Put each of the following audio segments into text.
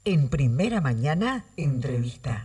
En Primera Mañana, entrevista.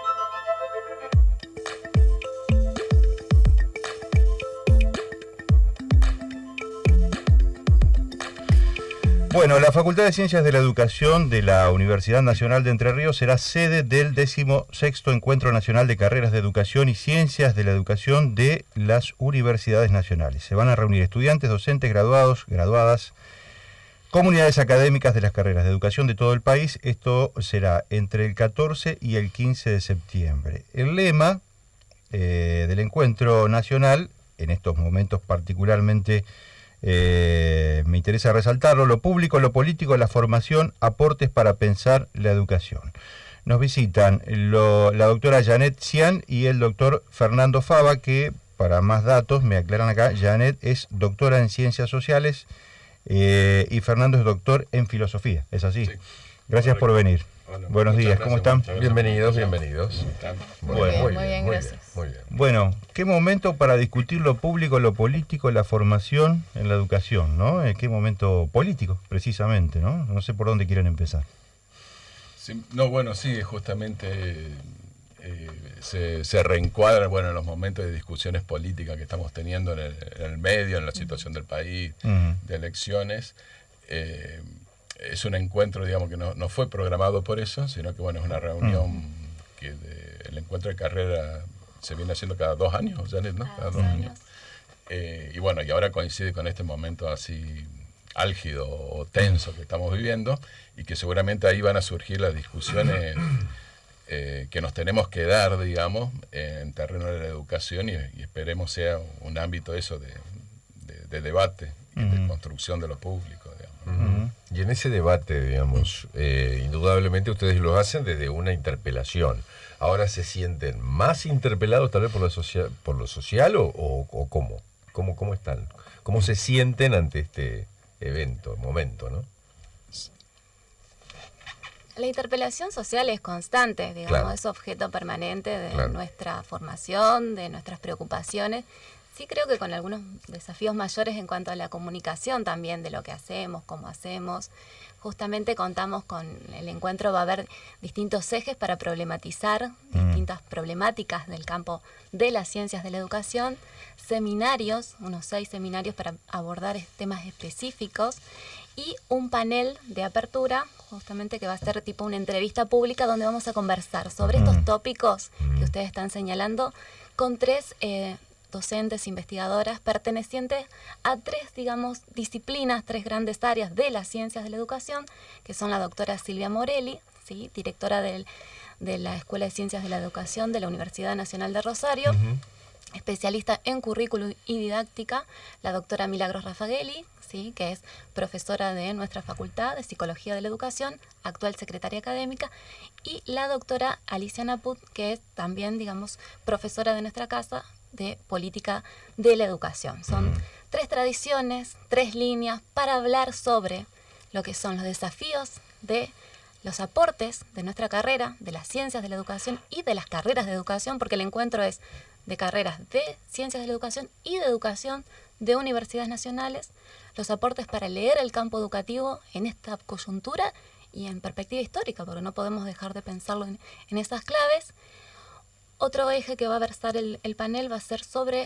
Bueno, la Facultad de Ciencias de la Educación de la Universidad Nacional de Entre Ríos será sede del 16º Encuentro Nacional de Carreras de Educación y Ciencias de la Educación de las Universidades Nacionales. Se van a reunir estudiantes, docentes, graduados, graduadas, comunidades académicas de las carreras de educación de todo el país. Esto será entre el 14 y el 15 de septiembre. El lema del encuentro nacional, en estos momentos particularmente, me interesa resaltarlo: lo público, lo político, la formación, aportes para pensar la educación. Nos visitan la doctora Janet Cian y el doctor Fernando Fava, que para más datos, me aclaran acá, Janet es doctora en Ciencias Sociales y Fernando es doctor en Filosofía. ¿Es así? Sí. Gracias por venir. Bueno, buenos días, ¿cómo están? Bienvenidos. Muy bien, gracias. Muy bien. Bueno, qué momento para discutir lo público, lo político, la formación en la educación, ¿no? Qué momento político, precisamente, ¿no? No sé por dónde quieren empezar. Sí, justamente se reencuadran, en los momentos de discusiones políticas que estamos teniendo en el medio, en la situación del país, de elecciones. Es un encuentro, digamos, que no fue programado por eso, sino que, es una reunión que el encuentro de carrera se viene haciendo cada 2 años, Janet, ¿no? Cada 2 años. Y ahora coincide con este momento así álgido o tenso que estamos viviendo, y que seguramente ahí van a surgir las discusiones que nos tenemos que dar, digamos, en terreno de la educación, y esperemos sea un ámbito eso de debate y de construcción de lo público, digamos. Y en ese debate, digamos, indudablemente ustedes lo hacen desde una interpelación. ¿Ahora se sienten más interpelados tal vez por lo social o cómo? ¿Cómo están? ¿Cómo se sienten ante este momento, ¿no? La interpelación social es constante, digamos, claro. Es objeto permanente de nuestra formación, de nuestras preocupaciones. Sí, creo que con algunos desafíos mayores en cuanto a la comunicación también de lo que hacemos, cómo hacemos. Justamente contamos con el encuentro, va a haber distintos ejes para problematizar distintas problemáticas del campo de las ciencias de la educación, seminarios, unos 6 seminarios para abordar temas específicos, y un panel de apertura, justamente que va a ser tipo una entrevista pública donde vamos a conversar sobre estos tópicos que ustedes están señalando con 3 docentes, investigadoras, pertenecientes a 3, digamos, disciplinas, 3 grandes áreas de las ciencias de la educación, que son la doctora Silvia Morelli, ¿sí?, directora de la Escuela de Ciencias de la Educación de la Universidad Nacional de Rosario, especialista en currículum y didáctica, la doctora Milagros Raffagelli, ¿sí?, que es profesora de nuestra Facultad de Psicología de la Educación, actual secretaria académica, y la doctora Alicia Naput, que es también, digamos, profesora de nuestra casa de Política de la Educación. Son 3 tradiciones, 3 líneas para hablar sobre lo que son los desafíos de los aportes de nuestra carrera, de las ciencias de la educación y de las carreras de educación, porque el encuentro es de carreras de ciencias de la educación y de educación de universidades nacionales, los aportes para leer el campo educativo en esta coyuntura y en perspectiva histórica, porque no podemos dejar de pensarlo en esas claves. Otro eje que va a versar el panel va a ser sobre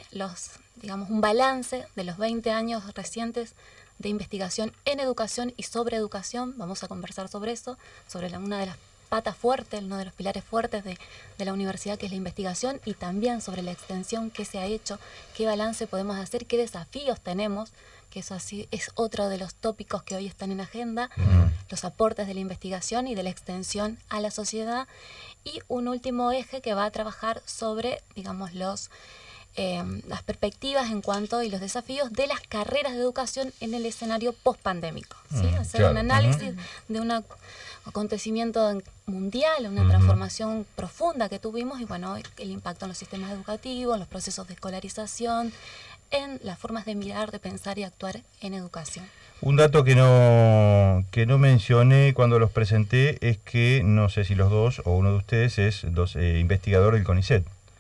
un balance de los 20 años recientes de investigación en educación y sobre educación. Vamos a conversar sobre eso, sobre una de las patas fuertes, uno de los pilares fuertes de la universidad, que es la investigación, y también sobre la extensión, qué se ha hecho, qué balance podemos hacer, qué desafíos tenemos, que eso así es otro de los tópicos que hoy están en agenda, los aportes de la investigación y de la extensión a la sociedad. Y un último eje que va a trabajar sobre, digamos, las perspectivas en cuanto y los desafíos de las carreras de educación en el escenario post-pandémico, ¿sí? Hacer un análisis de un acontecimiento mundial, una transformación profunda que tuvimos, y el impacto en los sistemas educativos, en los procesos de escolarización, en las formas de mirar, de pensar y actuar en educación. Un dato que no mencioné cuando los presenté es que, no sé si los dos o uno de ustedes es investigador del CONICET.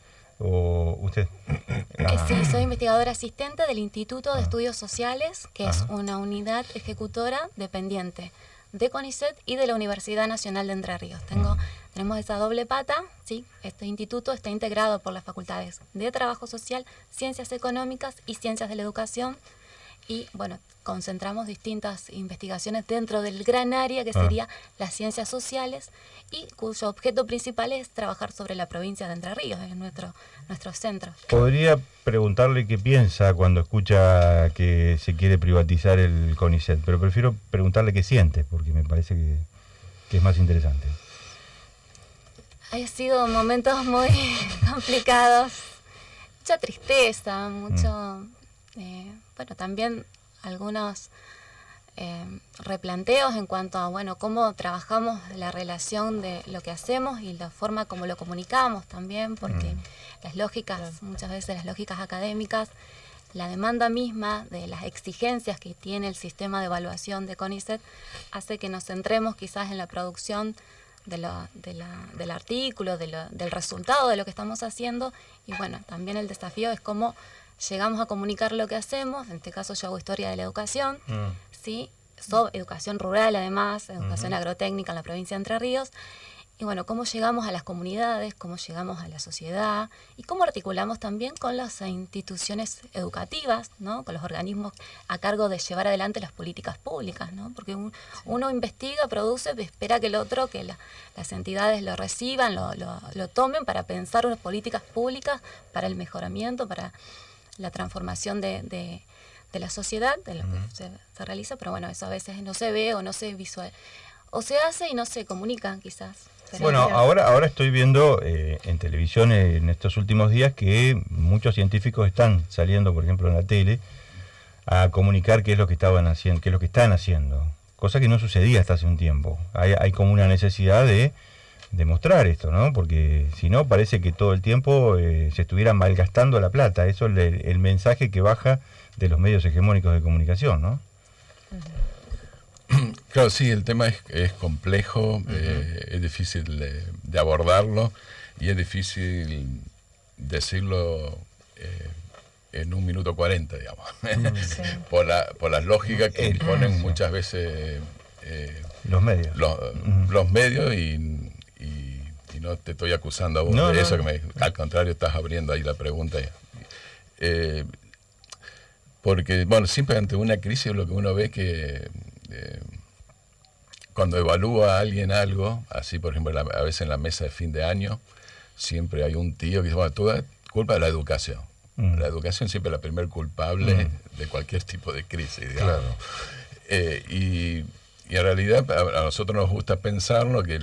¿O usted? Sí, soy investigadora asistente del Instituto de Estudios Sociales, que es una unidad ejecutora dependiente de CONICET y de la Universidad Nacional de Entre Ríos. Tenemos esa doble pata, ¿sí? Este instituto está integrado por las facultades de Trabajo Social, Ciencias Económicas y Ciencias de la Educación. Y bueno, concentramos distintas investigaciones dentro del gran área que sería las ciencias sociales, y cuyo objeto principal es trabajar sobre la provincia de Entre Ríos, en nuestro centro. Podría preguntarle qué piensa cuando escucha que se quiere privatizar el CONICET, pero prefiero preguntarle qué siente, porque me parece que es más interesante. Han sido momentos muy complicados, mucha tristeza, mucho... bueno, también algunos replanteos en cuanto a, bueno, cómo trabajamos la relación de lo que hacemos y la forma como lo comunicamos también, porque las lógicas, muchas veces las lógicas académicas, la demanda misma de las exigencias que tiene el sistema de evaluación de CONICET hace que nos centremos quizás en la producción del artículo, del resultado de lo que estamos haciendo, y bueno, también el desafío es cómo llegamos a comunicar lo que hacemos. En este caso yo hago historia de la educación, ¿sí? Educación rural además, educación agrotécnica en la provincia de Entre Ríos. Y bueno, cómo llegamos a las comunidades, cómo llegamos a la sociedad y cómo articulamos también con las instituciones educativas, ¿no? Con los organismos a cargo de llevar adelante las políticas públicas, ¿no? Porque uno investiga, produce, espera que el otro, que las entidades lo reciban, lo tomen para pensar unas políticas públicas para el mejoramiento, para la transformación de la sociedad, de lo que se realiza, pero bueno, eso a veces no se ve o no se visualiza, o se hace y no se comunica quizás. Pero bueno, ahora estoy viendo en televisión en estos últimos días que muchos científicos están saliendo, por ejemplo, en la tele, a comunicar qué es lo que estaban haciendo, qué es lo que están haciendo, cosa que no sucedía hasta hace un tiempo. Hay como una necesidad de demostrar esto, ¿no? Porque si no parece que todo el tiempo se estuviera malgastando la plata. Eso es el mensaje que baja de los medios hegemónicos de comunicación, ¿no? Claro, sí, el tema es complejo, es difícil de abordarlo y es difícil decirlo en 1 minuto 40, digamos, por las lógicas que imponen muchas veces los medios. Los medios y no te estoy acusando a vos de eso, que al contrario estás abriendo ahí la pregunta. Porque, bueno, siempre ante una crisis lo que uno ve que cuando evalúa a alguien algo, así por ejemplo a veces en la mesa de fin de año, siempre hay un tío que dice, bueno, tú das culpa de la educación. La educación siempre es la primer culpable de cualquier tipo de crisis, digamos. Claro. Y en realidad a nosotros nos gusta pensarlo que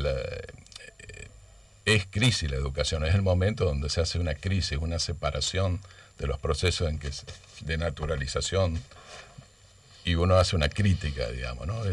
es crisis la educación, es el momento donde se hace una crisis, una separación de los procesos de naturalización y uno hace una crítica, digamos, ¿no?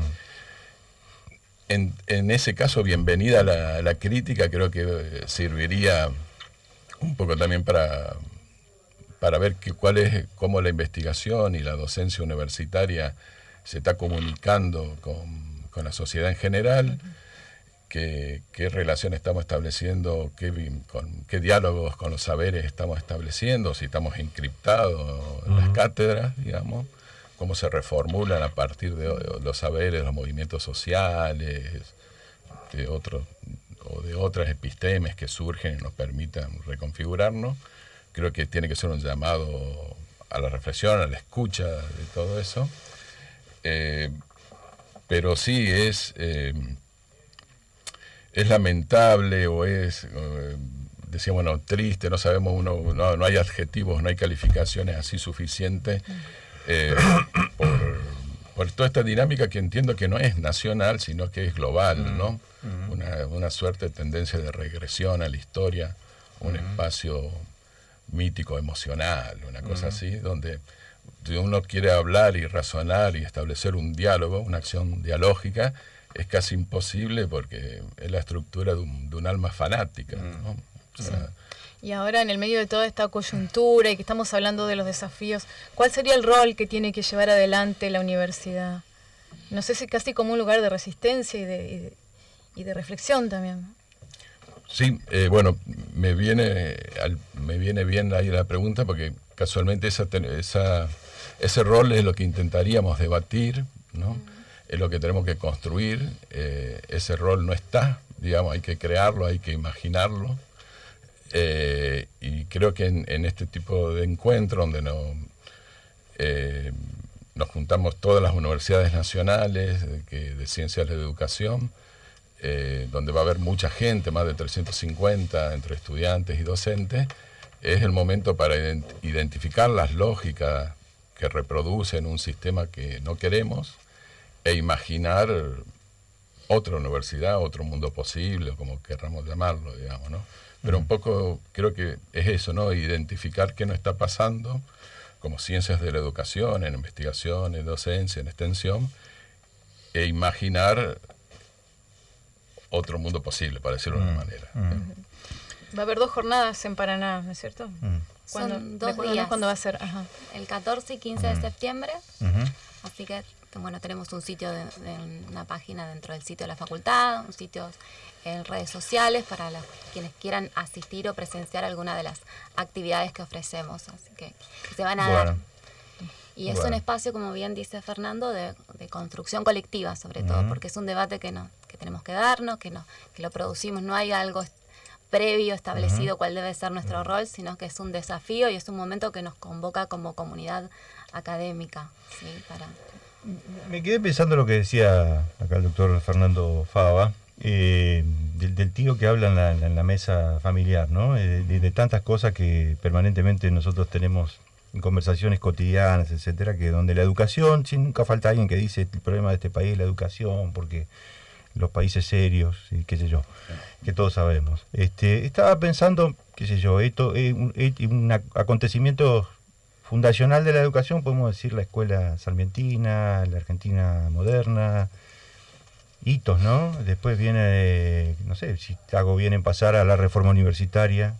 En ese caso, bienvenida la crítica, creo que serviría un poco también para ver cómo la investigación y la docencia universitaria se está comunicando con la sociedad en general, qué relación estamos estableciendo, qué diálogos con los saberes estamos estableciendo, si estamos encriptados en las cátedras, digamos, cómo se reformulan a partir de los saberes, los movimientos sociales, de otras epistemes que surgen y nos permitan reconfigurarnos. Creo que tiene que ser un llamado a la reflexión, a la escucha de todo eso. Pero sí es lamentable o decía, bueno, triste, no sabemos, no hay adjetivos, no hay calificaciones así suficientes por toda esta dinámica que entiendo que no es nacional, sino que es global, ¿no? Una suerte de tendencia de regresión a la historia, un espacio mítico, emocional, una cosa así, donde uno quiere hablar y razonar y establecer un diálogo, una acción dialógica, es casi imposible porque es la estructura de un alma fanática, ¿no? O sea, y ahora, en el medio de toda esta coyuntura y que estamos hablando de los desafíos, ¿cuál sería el rol que tiene que llevar adelante la universidad? No sé si casi como un lugar de resistencia y de reflexión también. Sí, bueno, me viene bien ahí la pregunta porque casualmente ese rol es lo que intentaríamos debatir, ¿no? es lo que tenemos que construir. Ese rol no está, digamos, hay que crearlo, hay que imaginarlo. Y creo que en este tipo de encuentro donde nos juntamos todas las universidades nacionales de ciencias de la educación, donde va a haber mucha gente, más de 350 entre estudiantes y docentes, es el momento para identificar las lógicas que reproducen un sistema que no queremos e imaginar otra universidad, otro mundo posible, o como querramos llamarlo, digamos, ¿no? Pero un poco creo que es eso, ¿no? Identificar qué nos está pasando como ciencias de la educación, en investigación, en docencia, en extensión, e imaginar otro mundo posible, para decirlo de una manera. Va a haber 2 jornadas en Paraná, ¿no es cierto? Son 2 días. ¿Cuándo va a ser? Ajá. El 14 y 15 de septiembre. Así que, bueno, tenemos un sitio, una página dentro del sitio de la facultad, un sitio en redes sociales para quienes quieran asistir o presenciar alguna de las actividades que ofrecemos. Así que se van a dar. Y es un espacio, como bien dice Fernando, de construcción colectiva, sobre todo, porque es un debate que tenemos que darnos, que lo producimos. No hay algo previo establecido cuál debe ser nuestro rol, sino que es un desafío y es un momento que nos convoca como comunidad académica. ¿Sí? Me quedé pensando lo que decía acá el doctor Fernando Fava, del tío que habla en la mesa familiar, ¿no? De tantas cosas que permanentemente nosotros tenemos en conversaciones cotidianas, etcétera, que donde la educación, sí, nunca falta alguien que dice el problema de este país es la educación, porque los países serios, y qué sé yo, que todos sabemos. Estaba pensando, qué sé yo, un acontecimiento fundacional de la educación, podemos decir la escuela salmentina, la Argentina moderna, hitos, ¿no? Después viene, no sé, si hago bien en pasar a la reforma universitaria,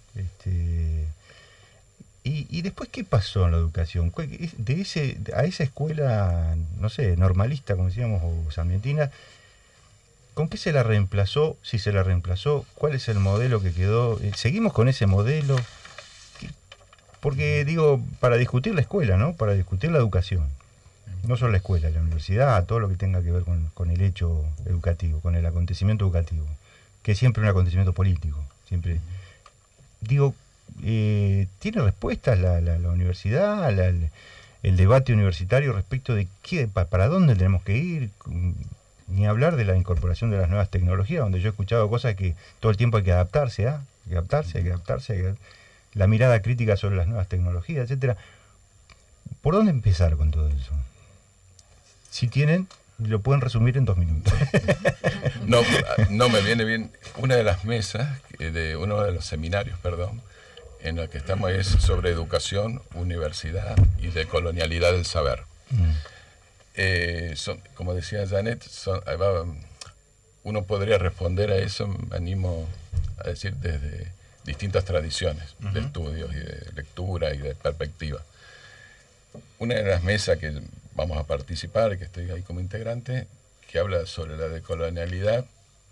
y después, ¿qué pasó en la educación? A esa escuela, no sé, normalista, como decíamos, o salmentina, ¿con qué se la reemplazó? Si se la reemplazó, ¿cuál es el modelo que quedó? ¿Seguimos con ese modelo? Porque, digo, para discutir la escuela, ¿no? Para discutir la educación. No solo la escuela, la universidad, todo lo que tenga que ver con el hecho educativo, con el acontecimiento educativo, que es siempre un acontecimiento político. Siempre. Digo, ¿tiene respuestas la universidad, el debate universitario respecto de para dónde tenemos que ir? Ni hablar de la incorporación de las nuevas tecnologías, donde yo he escuchado cosas que todo el tiempo hay que adaptarse, la mirada crítica sobre las nuevas tecnologías, etcétera. ¿Por dónde empezar con todo eso? Si tienen, lo pueden resumir en 2 minutos. No me viene bien. Una de las mesas, uno de los seminarios, en los que estamos es sobre educación, universidad y decolonialidad del saber. Como decía Janet, uno podría responder a eso, me animo a decir, desde distintas tradiciones de estudios y de lectura y de perspectiva. Una de las mesas que vamos a participar, que estoy ahí como integrante, que habla sobre la decolonialidad,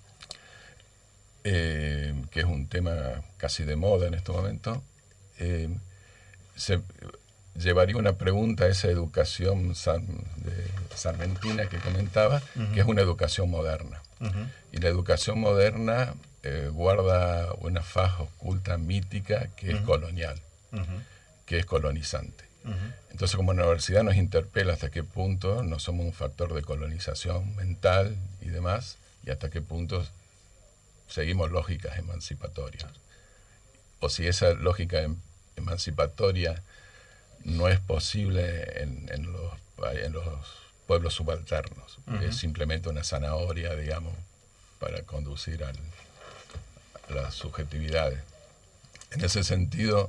que es un tema casi de moda en este momento, se llevaría una pregunta a esa educación salmentina que comentaba, que es una educación moderna. Y la educación moderna guarda una faz oculta mítica que es colonial, que es colonizante. Entonces, como la universidad nos interpela hasta qué punto no somos un factor de colonización mental y demás, y hasta qué punto seguimos lógicas emancipatorias. O si esa lógica emancipatoria no es posible en los pueblos subalternos. Es simplemente una zanahoria, digamos, para conducir a las subjetividades. En ese sentido,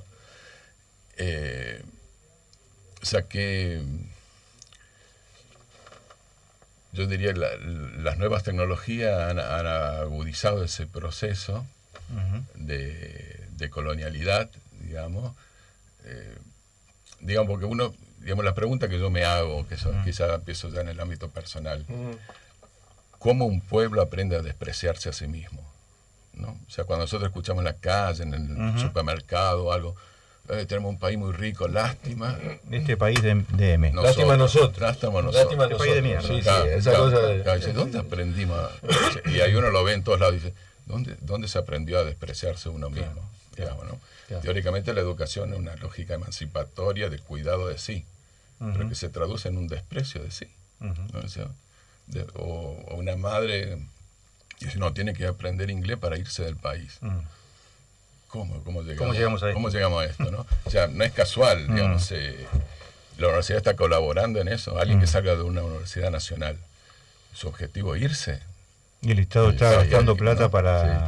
yo diría que las nuevas tecnologías han agudizado ese proceso de colonialidad, digamos, porque la pregunta que yo me hago, que quizá empiezo ya en el ámbito personal, ¿cómo un pueblo aprende a despreciarse a sí mismo? ¿No? O sea, cuando nosotros escuchamos en la calle, en el supermercado, algo, tenemos un país muy rico, lástima. Este país de M. Lástima nosotros. Lástima nosotros. Este país de mierda. Sí, Claro, esa claro, cosa claro, dice, ¿dónde aprendimos? Y ahí uno lo ve en todos lados, dice, ¿dónde se aprendió a despreciarse uno mismo? Digamos, ¿no? Teóricamente la educación es una lógica emancipatoria de cuidado de sí, pero que se traduce en un desprecio de sí. ¿No? O sea, o una madre dice, no, tiene que aprender inglés para irse del país. ¿Cómo llegamos a esto? ¿No? O sea, no es casual, digamos, la universidad está colaborando en eso. Alguien que salga de una universidad nacional, su objetivo es irse. Y el Estado está gastando plata para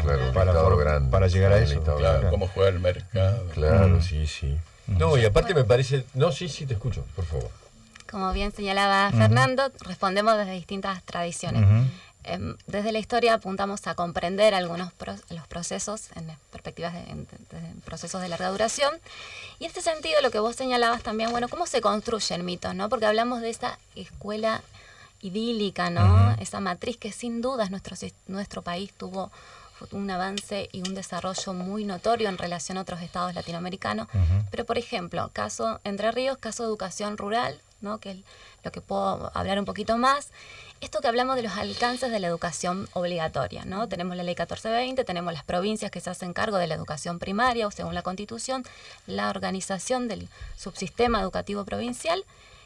llegar a eso. Claro, cómo juega el mercado. Claro, sí. No, y aparte me parece... No, sí, te escucho, por favor. Como bien señalaba Fernando, respondemos desde distintas tradiciones. Desde la historia apuntamos a comprender algunos los procesos en perspectivas de procesos de larga duración. Y en este sentido, lo que vos señalabas también, bueno, cómo se construyen mitos, ¿no? Porque hablamos de esa escuela idílica, ¿no? Esa matriz que sin dudas nuestro país tuvo un avance y un desarrollo muy notorio en relación a otros estados latinoamericanos. Pero, por ejemplo, caso Entre Ríos, caso educación rural, ¿no? Que es lo que puedo hablar un poquito más. Esto que hablamos de los alcances de la educación obligatoria, ¿no? Tenemos la ley 1420, tenemos las provincias que se hacen cargo de la educación primaria, o según la Constitución, la organización del subsistema educativo provincial,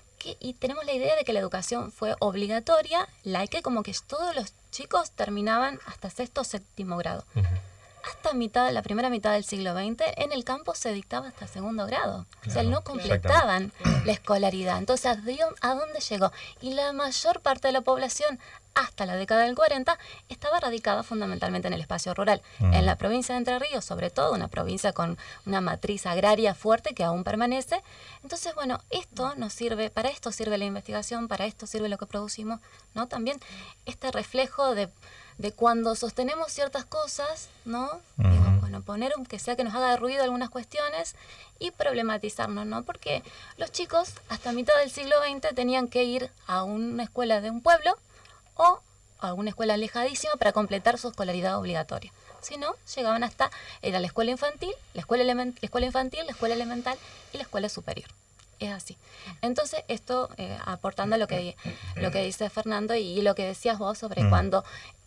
y tenemos la idea de que la educación fue obligatoria, laica, como que todos los chicos terminaban hasta sexto o séptimo grado. Hasta la primera mitad del siglo XX, en el campo se dictaba hasta segundo grado. Claro, o sea, no completaban la escolaridad. Entonces, ¿a dónde llegó? Y la mayor parte de la población, hasta la década del 40, estaba radicada fundamentalmente en el espacio rural. En la provincia de Entre Ríos, sobre todo, una provincia con una matriz agraria fuerte que aún permanece. Entonces, bueno, esto nos sirve, para esto sirve la investigación, para esto sirve lo que producimos, ¿no? También este reflejo de cuando sostenemos ciertas cosas, ¿no? Digo, bueno, poner aunque sea que nos haga ruido algunas cuestiones y problematizarnos, ¿no? Porque los chicos hasta mitad del siglo XX tenían que ir a una escuela de un pueblo o a una escuela alejadísima para completar su escolaridad obligatoria. Si no, llegaban era la escuela infantil, la escuela elemental y la escuela superior. Es así. Entonces, esto aportando lo que dice Fernando y lo que decías vos sobre cuando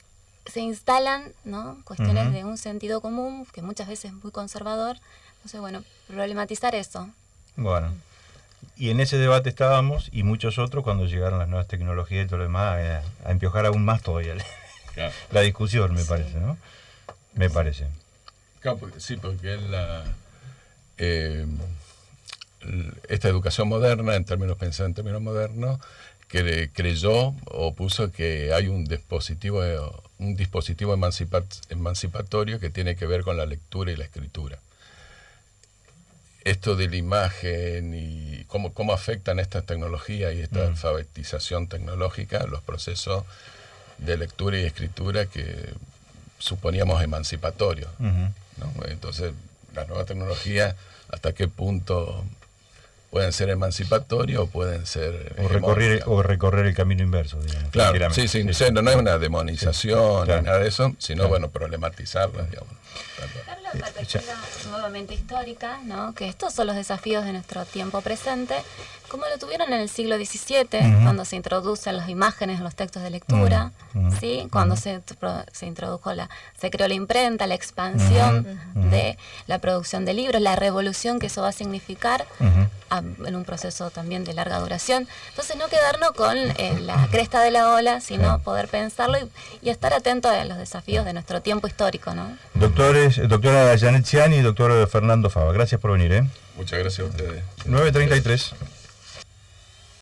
se instalan, ¿no? Cuestiones de un sentido común, que muchas veces es muy conservador. Entonces, bueno, problematizar eso. Bueno, y en ese debate estábamos, y muchos otros, cuando llegaron las nuevas tecnologías y todo lo demás, a empiojar aún más todavía la discusión, me parece, ¿no? Me parece. Claro, sí, porque esta educación moderna, pensando en términos modernos, que creyó o puso que hay un dispositivo emancipatorio que tiene que ver con la lectura y la escritura. Esto de la imagen y cómo afectan estas tecnologías y esta alfabetización tecnológica los procesos de lectura y escritura que suponíamos emancipatorios, ¿no? Entonces, las nuevas tecnologías, ¿hasta qué punto pueden ser emancipatorios o pueden ser recorrer el camino inverso, digamos? Claro, sí, no es una demonización ni nada de eso, sino bueno, problematizarlas, digamos. Dar la perspectiva nuevamente histórica, ¿no? Que estos son los desafíos de nuestro tiempo presente, como lo tuvieron en el siglo XVII, cuando se introducen las imágenes en los textos de lectura, ¿sí? Cuando se introdujo se creó la imprenta, la expansión de la producción de libros, la revolución que eso va a significar en un proceso también de larga duración. Entonces, no quedarnos con la cresta de la ola, sino poder pensarlo y estar atentos a los desafíos de nuestro tiempo histórico, ¿no? Doctora Janet Ciani y doctor Fernando Fava, gracias por venir. Muchas gracias a ustedes. 9:33.